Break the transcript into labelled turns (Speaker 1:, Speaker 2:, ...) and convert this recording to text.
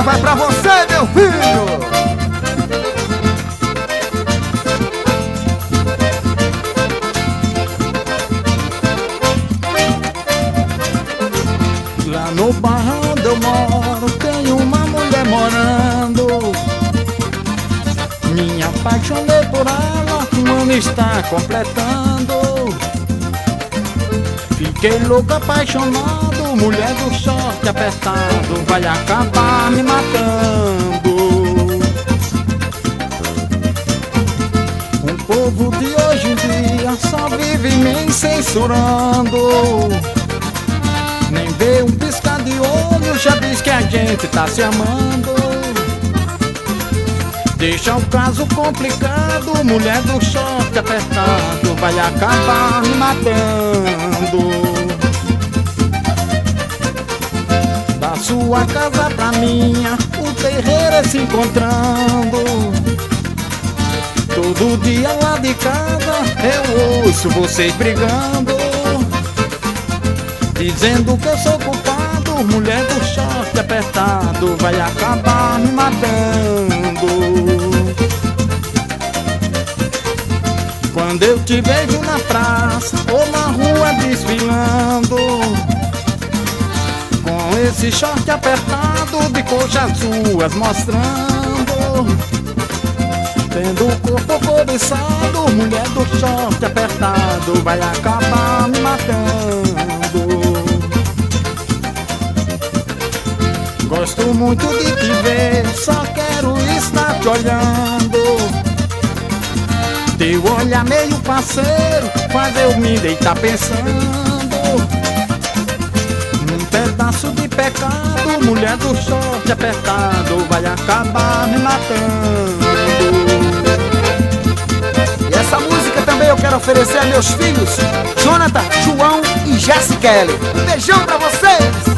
Speaker 1: Essa vai pra você, meu filho.
Speaker 2: Lá no bairro onde eu moro tem uma mulher morando. Me apaixonei por ela, um ano está completando. Fiquei louco, apaixonado, mulher do short apertado, vai acabar me matando. O povo de hoje em dia só vive me censurando. Nem vê um piscar de olho, já diz que a gente tá se amando. Deixa o caso complicado, mulher do short apertado, vai acabar me matando. Da sua casa pra minha, o terreiro é se encontrando. Todo dia lá de casa eu ouço vocês brigando, dizendo que eu sou culpado, mulher do short apertado, vai acabar me matando. Quando eu te vejo na praça ou na rua desfilando, com esse short apertado de coxas suas mostrando, tendo o corpo cobiçado, mulher do short apertado, vai acabar me matando. Gosto muito de te ver, só quero estar te olhando. Teu olhar meio parceiro faz eu me deitar pensando num pedaço de pecado, mulher do short apertado, vai acabar me matando.
Speaker 1: E essa música também eu quero oferecer a meus filhos, Jonathan, João e Jessie Kelly. Um beijão pra vocês!